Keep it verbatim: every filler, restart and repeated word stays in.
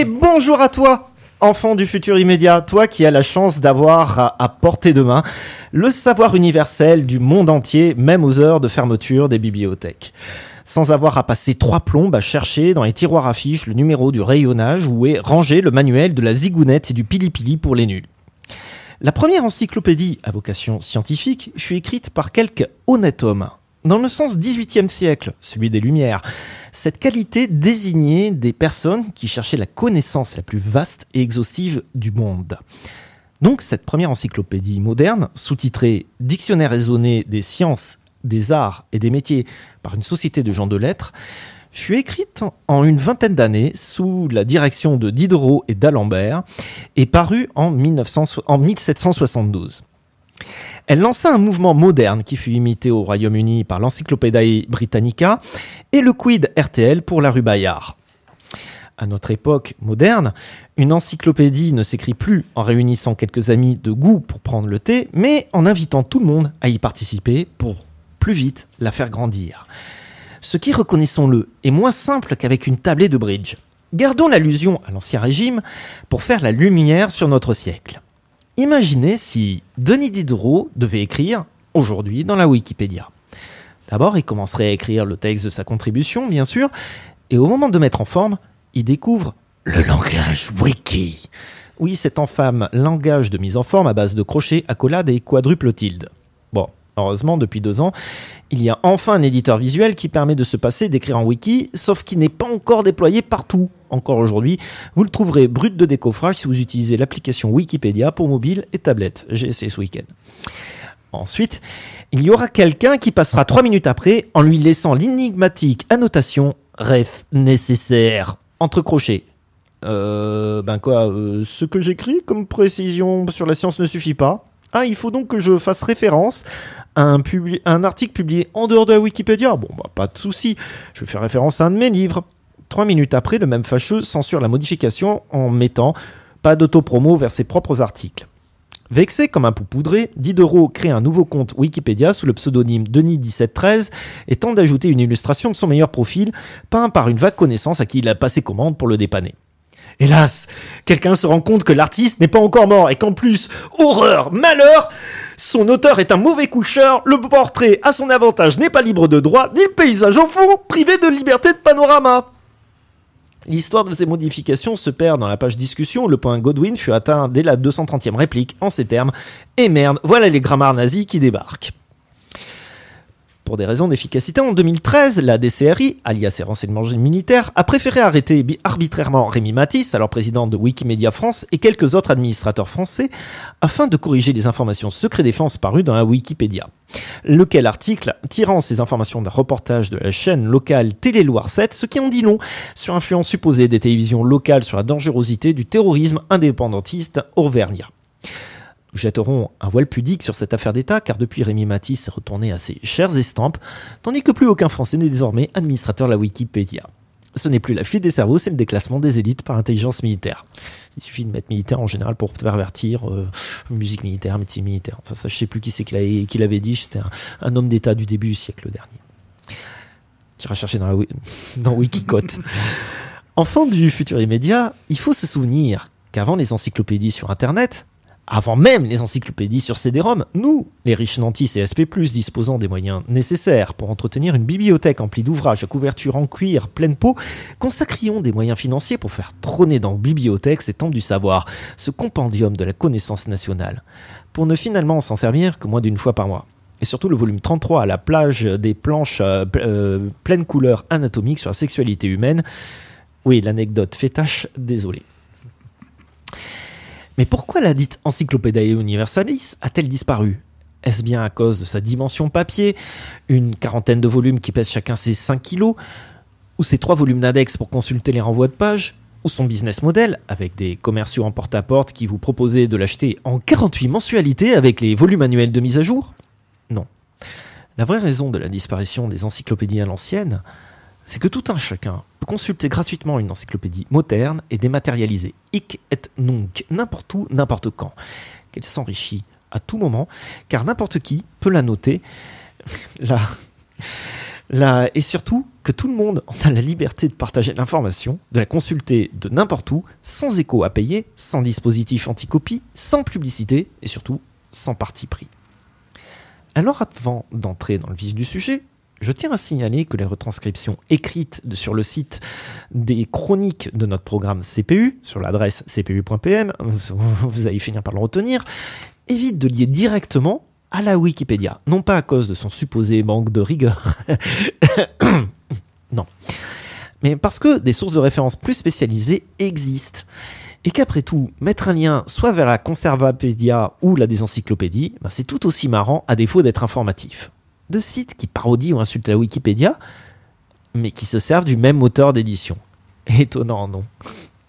Et bonjour à toi, enfant du futur immédiat, toi qui as la chance d'avoir à, à portée de main le savoir universel du monde entier, même aux heures de fermeture des bibliothèques. Sans avoir à passer trois plombes à chercher dans les tiroirs à fiches le numéro du rayonnage où est rangé le manuel de la zigounette et du pili-pili pour les nuls. La première encyclopédie à vocation scientifique fut écrite par quelque honnête homme. Dans le sens dix-huitième siècle, celui des Lumières, cette qualité désignait des personnes qui cherchaient la connaissance la plus vaste et exhaustive du monde. Donc cette première encyclopédie moderne, sous-titrée « Dictionnaire raisonné des sciences, des arts et des métiers par une société de gens de lettres », fut écrite en une vingtaine d'années sous la direction de Diderot et d'Alembert et parue en, mille sept cent soixante-douze. Elle lança un mouvement moderne qui fut imité au Royaume-Uni par l'Encyclopædia Britannica et le Quid R T L pour la rue Bayard. À notre époque moderne, une encyclopédie ne s'écrit plus en réunissant quelques amis de goût pour prendre le thé, mais en invitant tout le monde à y participer pour plus vite la faire grandir. Ce qui, reconnaissons-le, est moins simple qu'avec une tablée de bridge. Gardons l'allusion à l'Ancien Régime pour faire la lumière sur notre siècle. Imaginez si Denis Diderot devait écrire aujourd'hui dans la Wikipédia. D'abord, il commencerait à écrire le texte de sa contribution, bien sûr, et au moment de mettre en forme, il découvre le langage wiki. Oui, cet infâme langage de mise en forme à base de crochets, accolades et quadruple tilde. Bon, heureusement, depuis deux ans, il y a enfin un éditeur visuel qui permet de se passer d'écrire en wiki, sauf qu'il n'est pas encore déployé partout. Encore aujourd'hui, vous le trouverez brut de décoffrage si vous utilisez l'application Wikipédia pour mobile et tablette. J'ai essayé ce week-end. Ensuite, il y aura quelqu'un qui passera trois minutes après en lui laissant l'énigmatique annotation « Ref nécessaire » entre crochets. Euh, ben quoi, euh, ce que j'écris comme précision sur la science ne suffit pas. Ah, il faut donc que je fasse référence à un, publi- à un article publié en dehors de la Wikipédia. Bon, bah, pas de souci. Je vais faire référence à un de mes livres. Trois minutes après, le même fâcheux censure la modification en mettant pas d'autopromo vers ses propres articles. Vexé comme un poupoudré, Diderot crée un nouveau compte Wikipédia sous le pseudonyme Denis dix-sept treize et tente d'ajouter une illustration de son meilleur profil, peint par une vague connaissance à qui il a passé commande pour le dépanner. Hélas, quelqu'un se rend compte que l'artiste n'est pas encore mort et qu'en plus, horreur, malheur, son auteur est un mauvais coucheur, le portrait à son avantage n'est pas libre de droit, ni le paysage en fond, privé de liberté de panorama. L'histoire de ces modifications se perd dans la page discussion où le point Godwin fut atteint dès la deux cent trentième réplique en ces termes « Et merde, voilà les grammaires nazis qui débarquent ». Pour des raisons d'efficacité, en deux mille treize, la D C R I, alias les renseignements militaires, a préféré arrêter arbitrairement Rémi Matisse, alors président de Wikimedia France, et quelques autres administrateurs français, afin de corriger les informations secret défense parues dans la Wikipédia. Lequel article tirant ces informations d'un reportage de la chaîne locale Télé Loire sept, ce qui en dit long sur l'influence supposée des télévisions locales sur la dangerosité du terrorisme indépendantiste auvergnat. Nous jetterons un voile pudique sur cette affaire d'État, car depuis Rémi Matisse est retourné à ses chères estampes, tandis que plus aucun Français n'est désormais administrateur de la Wikipédia. Ce n'est plus la fuite des cerveaux, c'est le déclassement des élites par intelligence militaire. Il suffit de mettre militaire en général pour pervertir, euh, musique militaire, médecine militaire. Enfin, ça, je sais plus qui c'est qui l'avait dit, c'était un, un homme d'État du début du siècle dernier. Tu iras chercher dans, la, dans Wikicode. Enfant du futur immédiat, il faut se souvenir qu'avant les encyclopédies sur Internet, avant même les encyclopédies sur C D ROM, nous, les riches nantis et S P plus, disposant des moyens nécessaires pour entretenir une bibliothèque emplie d'ouvrages à couverture en cuir pleine peau, consacrions des moyens financiers pour faire trôner dans bibliothèque ces temples du savoir, ce compendium de la connaissance nationale, pour ne finalement s'en servir que moins d'une fois par mois. Et surtout le volume trente-trois à la plage des planches euh, euh, pleines couleurs anatomiques sur la sexualité humaine. Oui, l'anecdote fait tâche, désolé. Mais pourquoi la dite Encyclopædia Universalis a-t-elle disparu ? Est-ce bien à cause de sa dimension papier, une quarantaine de volumes qui pèsent chacun ses cinq kilos, ou ses trois volumes d'index pour consulter les renvois de pages, ou son business model, avec des commerciaux en porte-à-porte qui vous proposaient de l'acheter en quarante-huit mensualités avec les volumes annuels de mise à jour ? Non. La vraie raison de la disparition des encyclopédies à l'ancienne, c'est que tout un chacun peut consulter gratuitement une encyclopédie moderne et dématérialisée, hic et nunc, n'importe où, n'importe quand, qu'elle s'enrichit à tout moment, car n'importe qui peut la noter. La, Là, et surtout, que tout le monde en a la liberté de partager l'information, de la consulter de n'importe où, sans écho à payer, sans dispositif anti-copie, sans publicité et surtout sans parti pris. Alors avant d'entrer dans le vif du sujet, je tiens à signaler que les retranscriptions écrites sur le site des chroniques de notre programme C P U, sur l'adresse c p u point p m, vous, vous allez finir par le retenir, évitent de lier directement à la Wikipédia, non pas à cause de son supposé manque de rigueur, non, mais parce que des sources de référence plus spécialisées existent, et qu'après tout, mettre un lien soit vers la Conservapédia ou la Désencyclopédie, ben c'est tout aussi marrant à défaut d'être informatif. De sites qui parodient ou insultent la Wikipédia, mais qui se servent du même moteur d'édition. Étonnant, non ?